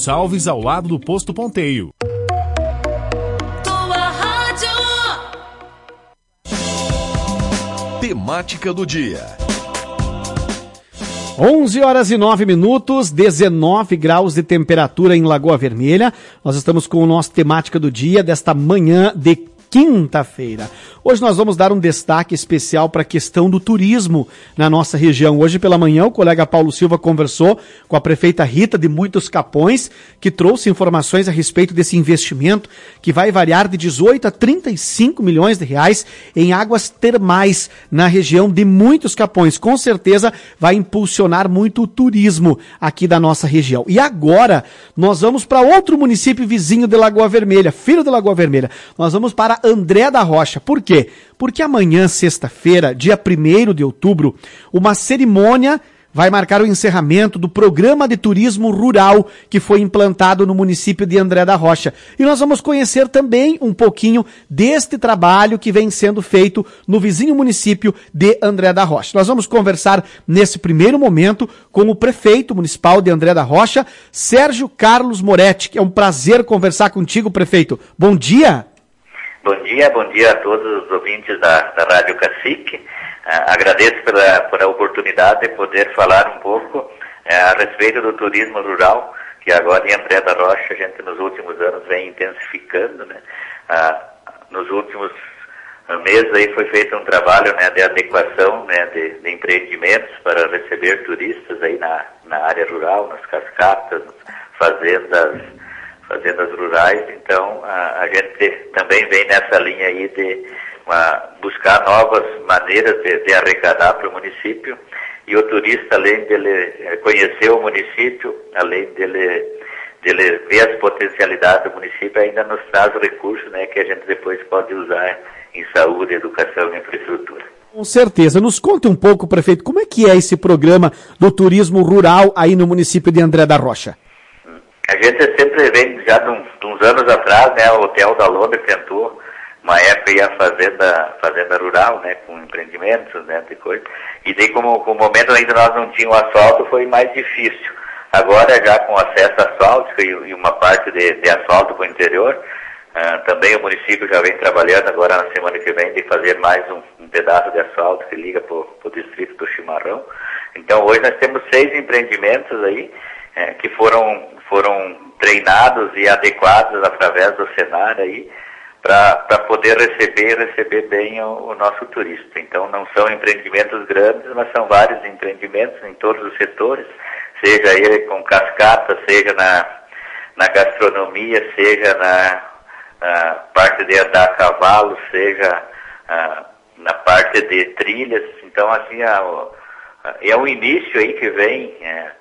Gonçalves, ao lado do Posto Ponteio. Tua rádio. Temática do dia. 11h09, 19 graus de temperatura em Lagoa Vermelha. Nós estamos com o nosso temática do dia desta manhã de quinta-feira. Hoje nós vamos dar um destaque especial para a questão do turismo na nossa região. Hoje pela manhã o colega Paulo Silva conversou com a prefeita Rita de Muitos Capões, que trouxe informações a respeito desse investimento que vai variar de 18 a 35 milhões de reais em águas termais na região de Muitos Capões. Com certeza vai impulsionar muito o turismo aqui da nossa região. E agora nós vamos para outro município vizinho de Lagoa Vermelha, filho de Lagoa Vermelha. Nós vamos para André da Rocha. Por quê? Porque amanhã, sexta-feira, dia 1º de outubro, uma cerimônia vai marcar o encerramento do programa de turismo rural que foi implantado no município de André da Rocha. E nós vamos conhecer também um pouquinho deste trabalho que vem sendo feito no vizinho município de André da Rocha. Nós vamos conversar nesse primeiro momento com o prefeito municipal de André da Rocha, Sérgio Carlos Moretti, que é um prazer conversar contigo, prefeito. Bom dia! Bom dia a todos os ouvintes da Rádio Cacique. Agradeço pela oportunidade de poder falar um pouco a respeito do turismo rural, que agora em André da Rocha a gente nos últimos anos vem intensificando, né? Nos últimos meses aí foi feito um trabalho, né, de adequação, né, de empreendimentos para receber turistas aí na área rural, nas cascatas, fazendas rurais. Então a gente também vem nessa linha aí de buscar novas maneiras de arrecadar para o município, e o turista, além dele conhecer o município, além dele ver as potencialidades do município, ainda nos traz recursos, né, que a gente depois pode usar em saúde, educação e infraestrutura. Com certeza. Nos conte um pouco, prefeito, como é que é esse programa do turismo rural aí no município de André da Rocha? A gente sempre vem, já de uns anos atrás, né, o Hotel da Londres tentou, uma época, ia a fazenda rural, né, com empreendimentos, né, de coisa. E daí, como o momento ainda nós não tínhamos asfalto, foi mais difícil. Agora, já com acesso asfáltico e uma parte de asfalto para o interior, também o município já vem trabalhando agora na semana que vem de fazer mais um pedaço de asfalto que liga para o distrito do Chimarrão. Então, hoje nós temos 6 empreendimentos aí, que foram treinados e adequados através do Senar aí, para poder receber bem o nosso turista. Então não são empreendimentos grandes, mas são vários empreendimentos em todos os setores, seja ele com cascata, seja na gastronomia, seja na parte de andar a cavalo, seja na parte de trilhas. Então assim, é um início aí que vem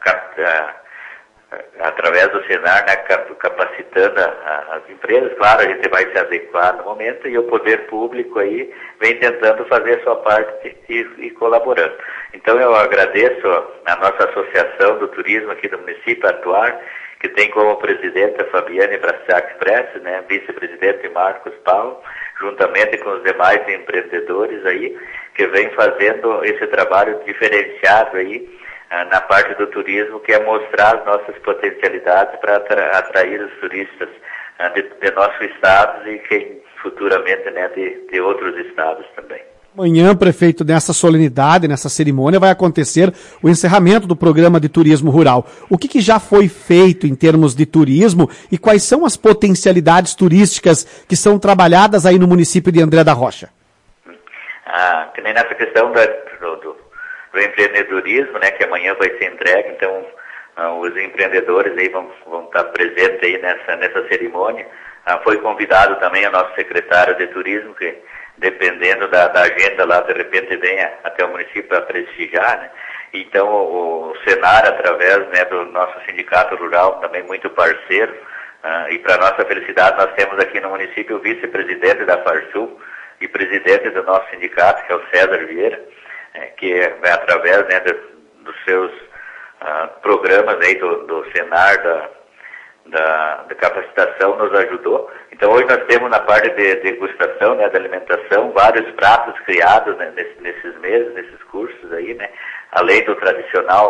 através do Senar, né, capacitando as empresas. Claro, a gente vai se adequar no momento, e o poder público aí vem tentando fazer a sua parte e colaborando. Então eu agradeço a nossa Associação do Turismo aqui do município, Atuar, que tem como presidente a Fabiane Brassac Prestes, né, vice-presidente Marcos Paulo, juntamente com os demais empreendedores aí, que vem fazendo esse trabalho diferenciado aí na parte do turismo, que é mostrar as nossas potencialidades para atrair os turistas de nosso estado e quem futuramente, né, de outros estados também. Amanhã, prefeito, nessa solenidade, nessa cerimônia, vai acontecer o encerramento do programa de turismo rural. O que já foi feito em termos de turismo e quais são as potencialidades turísticas que são trabalhadas aí no município de André da Rocha? Que nem nessa questão do empreendedorismo, né, que amanhã vai ser entregue. Então os empreendedores aí vão estar presentes aí nessa cerimônia. Foi convidado também o nosso secretário de turismo, que dependendo da agenda lá, de repente vem até o município para prestigiar, né? Então o Senar, através, né, do nosso sindicato rural, também muito parceiro, e para nossa felicidade nós temos aqui no município o vice-presidente da Farsul e presidente do nosso sindicato, que é o César Vieira, que vai através, né, dos seus programas aí do Senar, da capacitação, nos ajudou. Então hoje nós temos na parte de degustação, né, da alimentação, vários pratos criados, né, nesses meses, nesses cursos aí, né, além do tradicional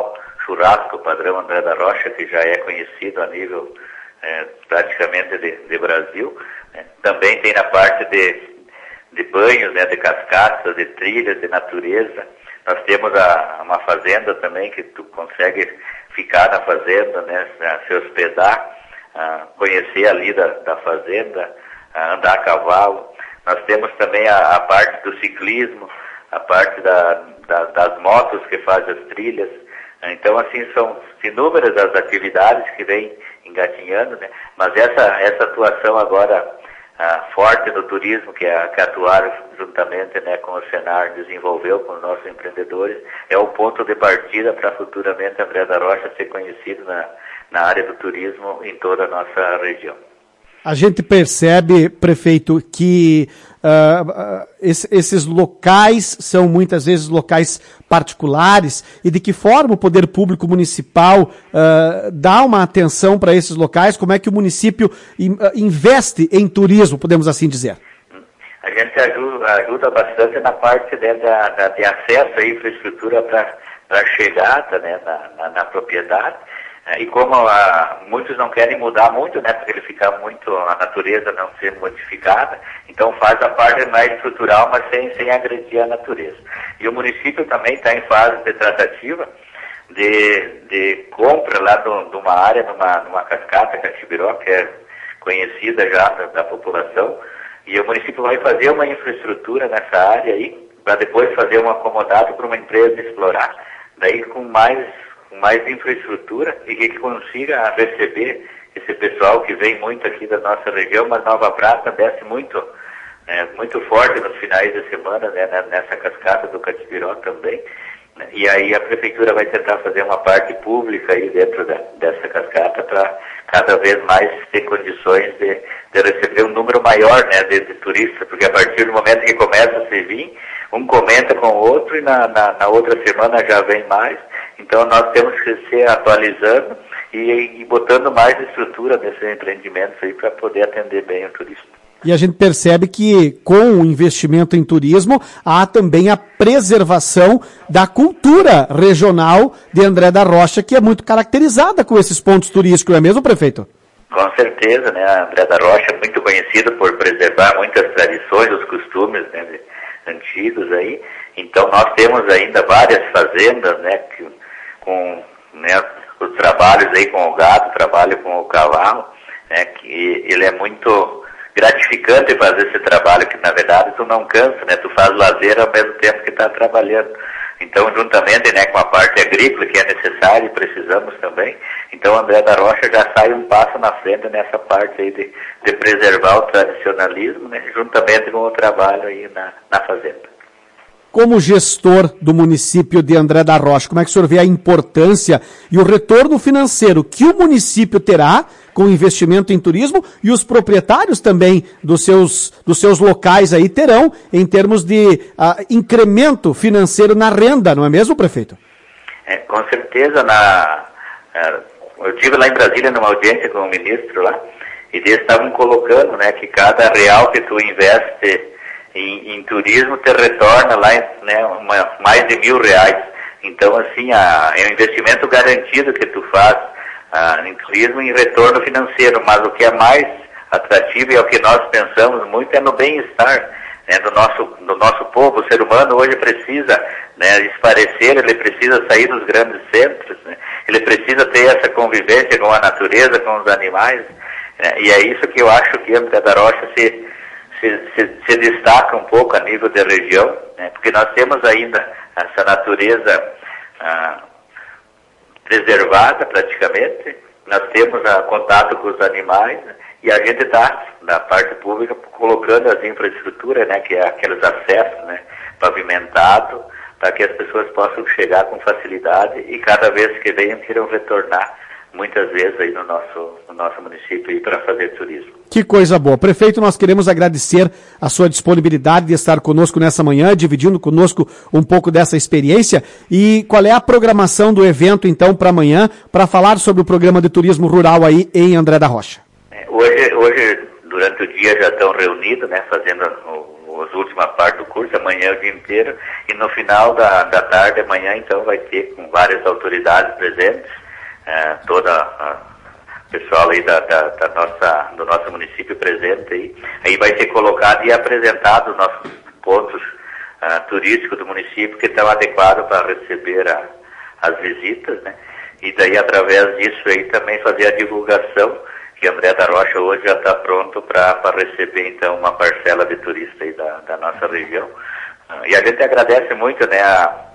churrasco padrão André da Rocha, que já é conhecido a nível praticamente de Brasil. Também tem na parte de banhos, né, de cascatas, de trilhas, de natureza. Nós temos uma fazenda também, que tu consegue ficar na fazenda, né, se hospedar, conhecer ali da fazenda, andar a cavalo. Nós temos também a parte do ciclismo, a parte das motos que fazem as trilhas. Então, assim, são inúmeras as atividades que vêm engatinhando, né? Mas essa atuação agora forte no turismo, que atuaram juntamente, né, com o Senar, desenvolveu com os nossos empreendedores, é o ponto de partida para futuramente André da Rocha ser conhecido na área do turismo em toda a nossa região. A gente percebe, prefeito, que esses locais são muitas vezes locais particulares, e de que forma o poder público municipal dá uma atenção para esses locais? Como é que o município investe em turismo, podemos assim dizer? A gente ajuda bastante na parte de acesso à infraestrutura para chegada, né, na propriedade. E como muitos não querem mudar muito, né, porque ele fica muito, a natureza não ser modificada, então faz a parte mais estrutural, mas sem agredir a natureza. E o município também está em fase de tratativa de compra lá de uma área, numa cascata, Catibiró, que é conhecida já da população, e o município vai fazer uma infraestrutura nessa área aí, para depois fazer um acomodado para uma empresa explorar. Daí com mais infraestrutura e que consiga receber esse pessoal que vem muito aqui da nossa região, mas Nova Prata desce muito forte nos finais de semana, né, nessa cascata do Catibiró também, né, e aí a prefeitura vai tentar fazer uma parte pública aí dentro dessa cascata para cada vez mais ter condições de receber um número maior, né, de turistas, porque a partir do momento que começa a se vir, um comenta com o outro e na outra semana já vem mais. Então nós temos que se atualizando e botando mais estrutura nesses empreendimentos aí para poder atender bem o turismo. E a gente percebe que com o investimento em turismo há também a preservação da cultura regional de André da Rocha, que é muito caracterizada com esses pontos turísticos, não é mesmo, prefeito? Com certeza, né? André da Rocha é muito conhecido por preservar muitas tradições, os costumes, né, antigos aí. Então nós temos ainda várias fazendas, né, com, né, os trabalhos aí com o gado, trabalho com o cavalo, né, que ele é muito gratificante fazer esse trabalho, que na verdade tu não cansa, né, tu faz lazer ao mesmo tempo que está trabalhando. Então, juntamente, né, com a parte agrícola que é necessária e precisamos também, então André da Rocha já sai um passo na frente nessa parte aí de preservar o tradicionalismo, né, juntamente com o trabalho aí na fazenda. Como gestor do município de André da Rocha, como é que o senhor vê a importância e o retorno financeiro que o município terá com o investimento em turismo e os proprietários também dos seus locais aí terão em termos de incremento financeiro na renda, não é mesmo, prefeito? Com certeza. Eu estive lá em Brasília numa audiência com o ministro lá, e eles estavam colocando, né, que cada real que tu investe em turismo te retorna lá, né, mais de R$1.000. Então, assim, é um investimento garantido que tu faz em turismo em retorno financeiro, mas o que é mais atrativo e é o que nós pensamos muito é no bem-estar, né, do nosso povo. O ser humano hoje precisa, né, esparecer, ele precisa sair dos grandes centros, né, ele precisa ter essa convivência com a natureza, com os animais, né, e é isso que eu acho que André da Rocha se destaca um pouco a nível da região, né, porque nós temos ainda essa natureza preservada praticamente, nós temos contato com os animais, né, e a gente está, na parte pública, colocando as infraestruturas, né, que é aqueles acessos, né, pavimentados, para que as pessoas possam chegar com facilidade e cada vez que venham queiram retornar muitas vezes aí no nosso município para fazer turismo. Que coisa boa. Prefeito, nós queremos agradecer a sua disponibilidade de estar conosco nessa manhã, dividindo conosco um pouco dessa experiência. E qual é a programação do evento, então, para amanhã, para falar sobre o programa de turismo rural aí em André da Rocha? Hoje durante o dia, já estão reunidos, né, fazendo o as últimas partes do curso, amanhã o dia inteiro, e no final da tarde, amanhã, então, vai ter com várias autoridades presentes, toda o pessoal aí do nosso município presente aí vai ser colocado e apresentado os nossos pontos turísticos do município que estão adequados para receber as visitas, né? E daí, através disso aí, também fazer a divulgação, que André da Rocha hoje já está pronto para receber, então, uma parcela de turistas aí da nossa região. E a gente agradece muito, né,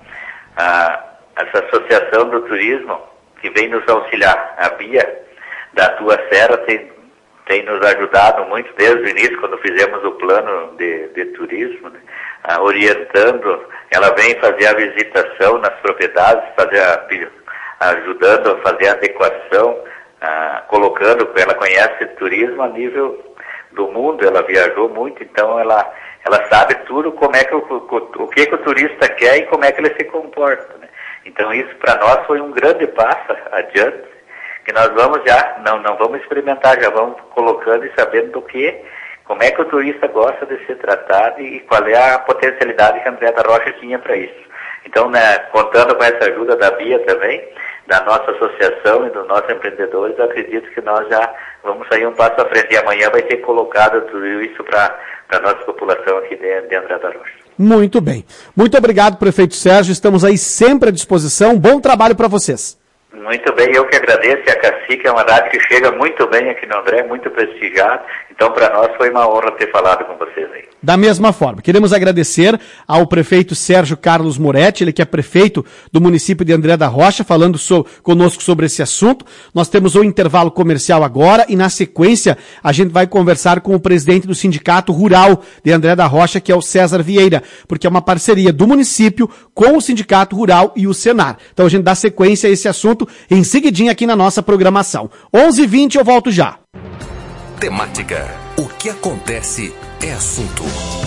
essa associação do turismo que vem nos auxiliar. A Bia, da Tua Serra, tem nos ajudado muito desde o início, quando fizemos o plano de turismo, né, orientando. Ela vem fazer a visitação nas propriedades, ajudando a fazer a adequação, colocando, ela conhece turismo a nível do mundo, ela viajou muito, então ela sabe tudo, como é que o que o turista quer e como é que ele se comporta, né? Então isso para nós foi um grande passo adiante, que nós vamos não vamos experimentar, já vamos colocando e sabendo como é que o turista gosta de ser tratado e qual é a potencialidade que a André da Rocha tinha para isso. Então, né, contando com essa ajuda da Bia também, da nossa associação e dos nossos empreendedores, eu acredito que nós já vamos sair um passo à frente. E amanhã vai ser colocado tudo isso para a nossa população aqui de André da Rocha. Muito bem. Muito obrigado, prefeito Sérgio. Estamos aí sempre à disposição. Bom trabalho para vocês. Muito bem, eu que agradeço. A Cacique é uma rádio que chega muito bem aqui no André, muito prestigiado. Então, para nós foi uma honra ter falado com vocês aí. Da mesma forma, queremos agradecer ao prefeito Sérgio Carlos Moretti, ele que é prefeito do município de André da Rocha, falando conosco sobre esse assunto. Nós temos um intervalo comercial agora e, na sequência, a gente vai conversar com o presidente do Sindicato Rural de André da Rocha, que é o César Vieira, porque é uma parceria do município com o Sindicato Rural e o Senar. Então, a gente dá sequência a esse assunto em seguidinha aqui na nossa programação. 11h20, eu volto já. Temática. O que acontece é assunto.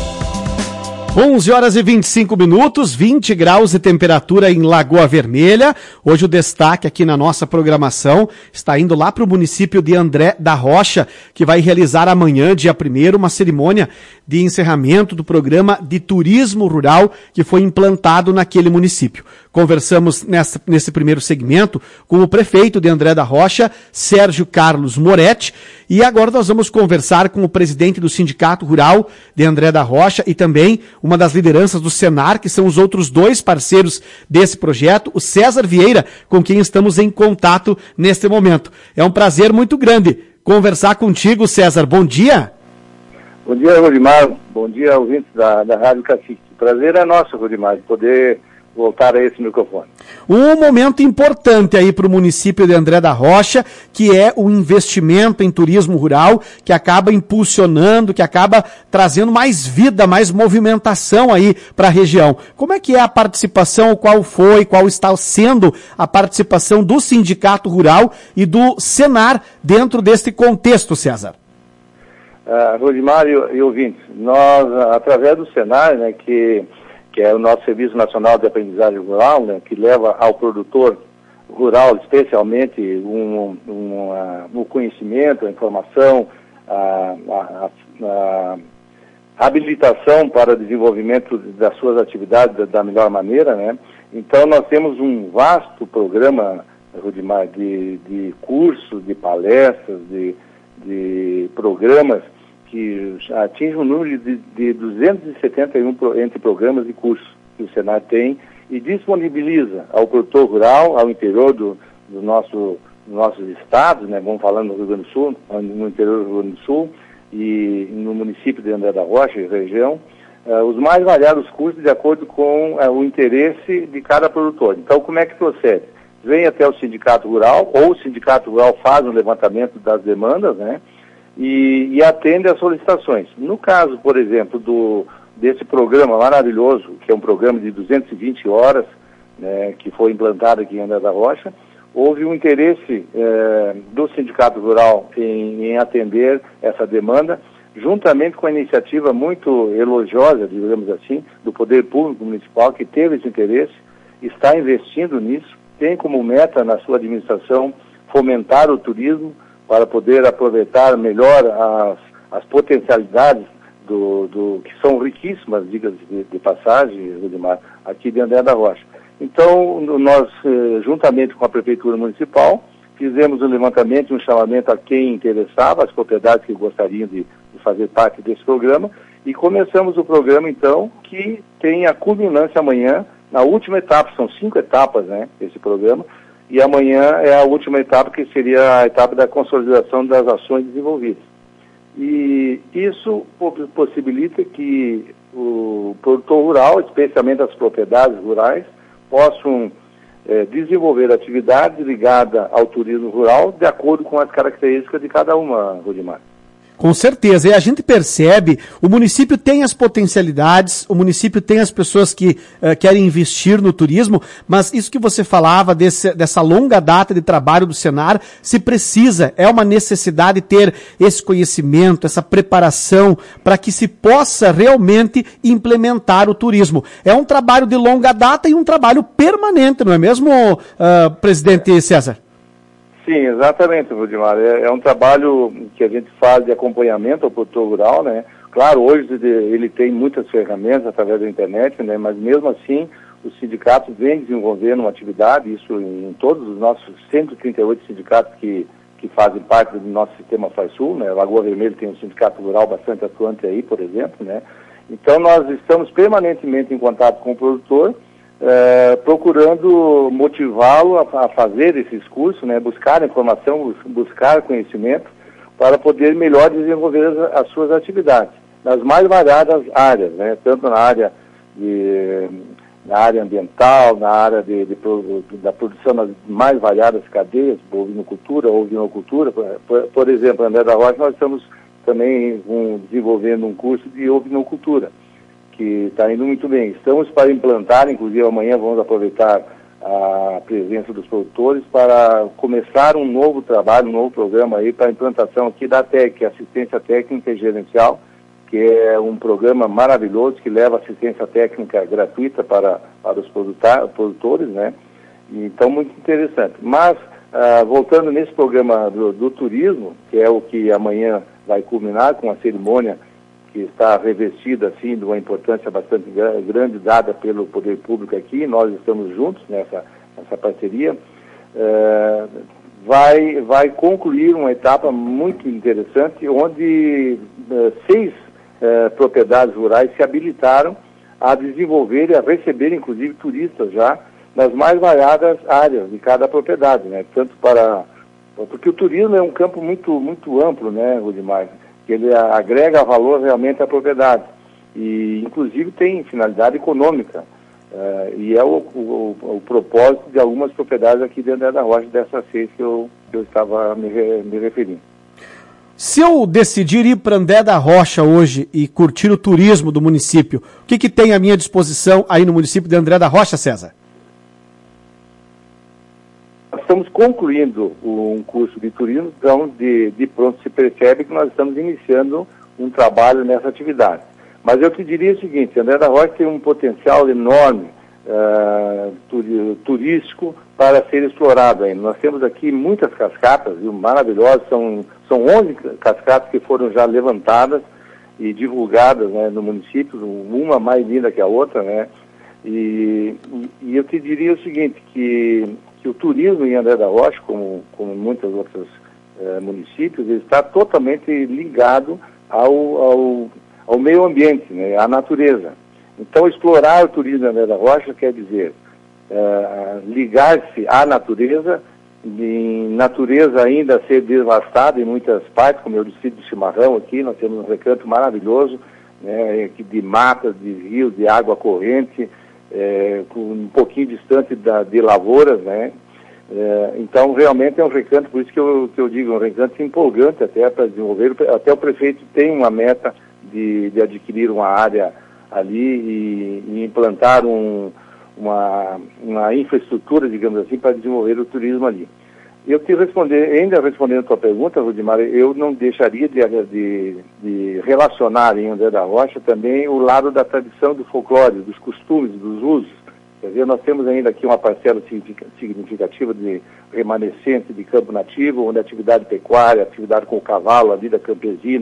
11h25, 20 graus de temperatura em Lagoa Vermelha. Hoje o destaque aqui na nossa programação está indo lá para o município de André da Rocha, que vai realizar amanhã, dia 1º, uma cerimônia de encerramento do programa de turismo rural que foi implantado naquele município. Conversamos nesse primeiro segmento com o prefeito de André da Rocha, Sérgio Carlos Moretti, e agora nós vamos conversar com o presidente do Sindicato Rural de André da Rocha e também uma das lideranças do Senar, que são os outros dois parceiros desse projeto, o César Vieira, com quem estamos em contato neste momento. É um prazer muito grande conversar contigo, César. Bom dia. Bom dia, Rodimar. Bom dia, ouvintes da Rádio Cacique. O prazer é nosso, Rodimar, de poder voltar a esse microfone. Um momento importante aí para o município de André da Rocha, que é o investimento em turismo rural, que acaba impulsionando, que acaba trazendo mais vida, mais movimentação aí para a região. Como é que é a participação, qual está sendo a participação do Sindicato Rural e do Senar dentro deste contexto, César? Rodimar e ouvintes, nós, através do Senar, né, que é o nosso Serviço Nacional de Aprendizagem Rural, né, que leva ao produtor rural, especialmente, o conhecimento, a informação, a habilitação para o desenvolvimento das suas atividades da melhor maneira, né? Então, nós temos um vasto programa, Rodimar, de cursos, de palestras, de programas que atinge um número de 271 entre programas e cursos que o Senar tem e disponibiliza ao produtor rural, ao interior dos nossos estados, né, vamos falando no Rio Grande do Sul, no interior do Rio Grande do Sul e no município de André da Rocha e região, os mais variados cursos de acordo com o interesse de cada produtor. Então, como é que procede? Vem até o Sindicato Rural, ou o Sindicato Rural faz um levantamento das demandas, né? E atende às solicitações. No caso, por exemplo, desse programa maravilhoso, que é um programa de 220 horas, né, que foi implantado aqui em André da Rocha, houve um interesse do Sindicato Rural em atender essa demanda, juntamente com a iniciativa muito elogiosa, digamos assim, do Poder Público Municipal, que teve esse interesse, está investindo nisso, tem como meta na sua administração fomentar o turismo, para poder aproveitar melhor as potencialidades que são riquíssimas, diga de passagem, Rudimar, aqui de André da Rocha. Então, nós, juntamente com a Prefeitura Municipal, fizemos um levantamento, um chamamento a quem interessava, as propriedades que gostariam de fazer parte desse programa, e começamos o programa, então, que tem a culminância amanhã, na última etapa, são 5 etapas, né, esse programa, e amanhã é a última etapa, que seria a etapa da consolidação das ações desenvolvidas. E isso possibilita que o produtor rural, especialmente as propriedades rurais, possam desenvolver atividade ligada ao turismo rural de acordo com as características de cada uma, Rudimar. Com certeza, e a gente percebe, o município tem as potencialidades, o município tem as pessoas que querem investir no turismo, mas isso que você falava dessa longa data de trabalho do Senar, se precisa, é uma necessidade ter esse conhecimento, essa preparação, para que se possa realmente implementar o turismo. É um trabalho de longa data e um trabalho permanente, não é mesmo, presidente César? Sim, exatamente, Rudimar. É um trabalho que a gente faz de acompanhamento ao produtor rural, né? Claro, hoje ele tem muitas ferramentas através da internet, né? Mas mesmo assim, o sindicato vem desenvolvendo uma atividade, isso em todos os nossos 138 sindicatos que fazem parte do nosso sistema FARSUL, né? Lagoa Vermelha tem um sindicato rural bastante atuante aí, por exemplo, né? Então, nós estamos permanentemente em contato com o produtor, procurando motivá-lo a fazer esses cursos, né, buscar informação, buscar conhecimento, para poder melhor desenvolver as suas atividades, nas mais variadas áreas, né, tanto na área ambiental, na área da produção nas mais variadas cadeias, bovinocultura ou vinocultura. Por exemplo, André da Rocha, nós estamos também desenvolvendo um curso de ovinocultura, que está indo muito bem. Estamos para implantar, inclusive amanhã vamos aproveitar a presença dos produtores para começar um novo trabalho, um novo programa aí para a implantação aqui da TEC, Assistência Técnica e Gerencial, que é um programa maravilhoso que leva assistência técnica gratuita para os produtores, né? Então, muito interessante. Mas, voltando nesse programa do turismo, que é o que amanhã vai culminar com a cerimônia que está revestida, assim, de uma importância bastante grande dada pelo poder público aqui, nós estamos juntos nessa parceria, vai concluir uma etapa muito interessante, onde 6 propriedades rurais se habilitaram a desenvolver e a receber, inclusive, turistas já, nas mais variadas áreas de cada propriedade, né? Porque o turismo é um campo muito, muito amplo, né, Rudimar? Que ele agrega valor realmente à propriedade e, inclusive, tem finalidade econômica, e é o propósito de algumas propriedades aqui dentro da Rocha, dessas 6 que eu estava me referindo. Se eu decidir ir para André da Rocha hoje e curtir o turismo do município, o que tem à minha disposição aí no município de André da Rocha, César? Estamos concluindo um curso de turismo, então de pronto se percebe que nós estamos iniciando um trabalho nessa atividade. Mas eu te diria o seguinte, André da Rocha tem um potencial enorme turístico para ser explorado ainda. Nós temos aqui muitas cascatas, viu, maravilhosas, são 11 cascatas que foram já levantadas e divulgadas, né, no município, uma mais linda que a outra, né? E eu te diria o seguinte, que o turismo em André da Rocha, como muitos outros municípios, ele está totalmente ligado ao meio ambiente, né, à natureza. Então, explorar o turismo em André da Rocha quer dizer ligar-se à natureza, em natureza ainda a ser devastada em muitas partes, como é o distrito do Chimarrão aqui, nós temos um recanto maravilhoso, né, de matas, de rios, de água corrente, um pouquinho distante de lavouras, né? Então, realmente é um recanto, por isso que eu digo, um recanto empolgante até para desenvolver. Até o prefeito tem uma meta de adquirir uma área ali e implantar uma infraestrutura, digamos assim, para desenvolver o turismo ali. Eu te ainda respondendo a tua pergunta, Rudimar, eu não deixaria de relacionar em André da Rocha também o lado da tradição, do folclore, dos costumes, dos usos. Quer dizer, nós temos ainda aqui uma parcela significativa de remanescente de campo nativo, onde a atividade pecuária, a atividade com o cavalo, a vida campesina,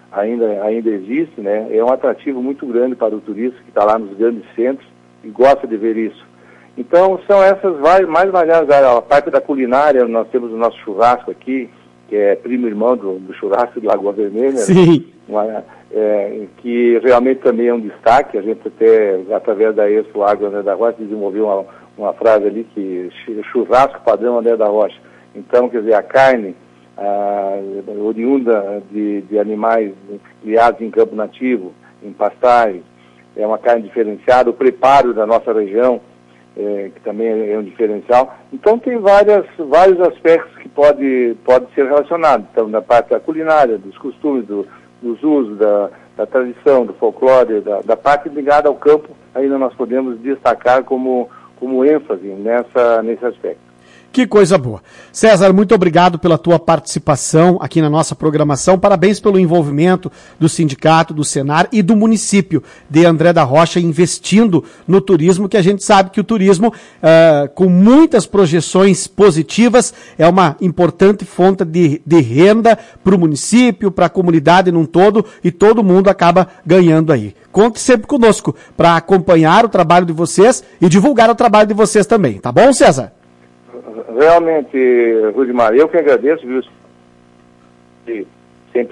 ainda existe, né? É um atrativo muito grande para o turista que está lá nos grandes centros e gosta de ver isso. Então, são essas mais variadas. A parte da culinária, nós temos o nosso churrasco aqui, que é primo irmão do churrasco de Lagoa Vermelha. Sim. Que realmente também é um destaque. A gente até, através da Expo Agro André da Rocha, desenvolveu uma frase ali que churrasco padrão André da Rocha. Então, quer dizer, a carne oriunda de animais criados em campo nativo, em pastagem, é uma carne diferenciada. O preparo da nossa região, que também é um diferencial. Então tem vários aspectos que pode ser relacionado. Então, na parte da culinária, dos costumes, dos usos, da tradição, do folclore, da parte ligada ao campo, ainda nós podemos destacar como ênfase nesse aspecto. Que coisa boa. César, muito obrigado pela tua participação aqui na nossa programação. Parabéns pelo envolvimento do sindicato, do Senar e do município de André da Rocha investindo no turismo, que a gente sabe que o turismo, com muitas projeções positivas, é uma importante fonte de renda para o município, para a comunidade num todo, e todo mundo acaba ganhando aí. Conte sempre conosco para acompanhar o trabalho de vocês e divulgar o trabalho de vocês também. Tá bom, César? Realmente, Rudimar, eu que agradeço, viu? Sempre.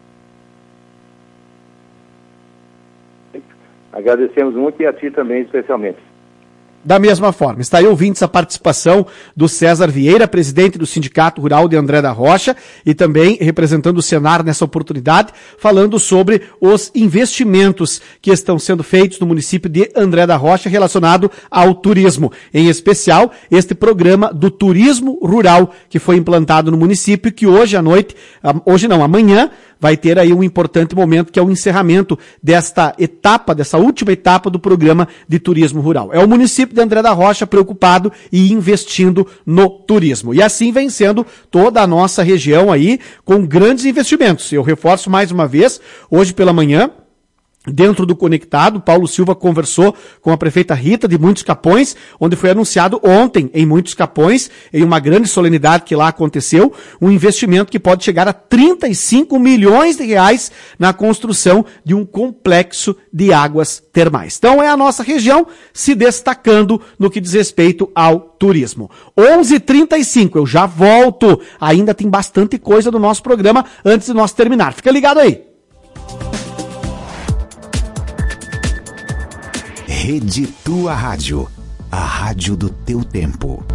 Agradecemos muito, e a ti também, especialmente. Da mesma forma, está aí ouvintes a participação do César Vieira, presidente do Sindicato Rural de André da Rocha, e também representando o Senar nessa oportunidade, falando sobre os investimentos que estão sendo feitos no município de André da Rocha relacionado ao turismo. Em especial, este programa do turismo rural que foi implantado no município, que amanhã, vai ter aí um importante momento, que é o encerramento dessa última etapa do programa de turismo rural. É o município de André da Rocha preocupado e investindo no turismo. E assim vem sendo toda a nossa região aí com grandes investimentos. Eu reforço mais uma vez, hoje pela manhã, dentro do Conectado, Paulo Silva conversou com a prefeita Rita de Muitos Capões, onde foi anunciado ontem em Muitos Capões, em uma grande solenidade que lá aconteceu, um investimento que pode chegar a 35 milhões de reais na construção de um complexo de águas termais. Então é a nossa região se destacando no que diz respeito ao turismo. 11h35, eu já volto. Ainda tem bastante coisa do nosso programa antes de nós terminar. Fica ligado aí. Rede Tua Rádio, a rádio do teu tempo.